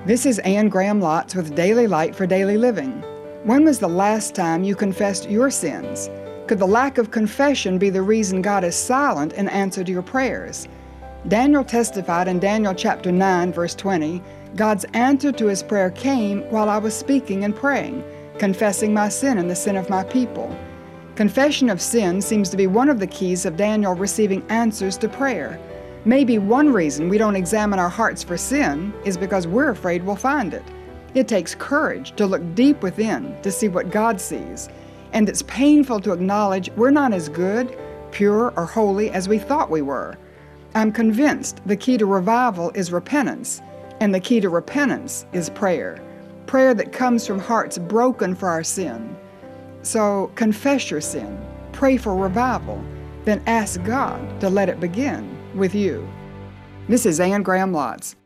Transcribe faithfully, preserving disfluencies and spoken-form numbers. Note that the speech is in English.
This is Anne Graham Lotz with Daily Light for Daily Living. When was the last time you confessed your sins? Could the lack of confession be the reason God is silent in answer to your prayers? Daniel testified in Daniel chapter nine, verse twenty, God's answer to his prayer came while I was speaking and praying, confessing my sin and the sin of my people. Confession of sin seems to be one of the keys of Daniel receiving answers to prayer. Maybe one reason we don't examine our hearts for sin is because we're afraid we'll find it. It takes courage to look deep within to see what God sees, and it's painful to acknowledge we're not as good, pure, or holy as we thought we were. I'm convinced the key to revival is repentance, and the key to repentance is prayer. Prayer that comes from hearts broken for our sin. So confess your sin, pray for revival, then ask God to let it begin with you. This is Anne Graham Lotz.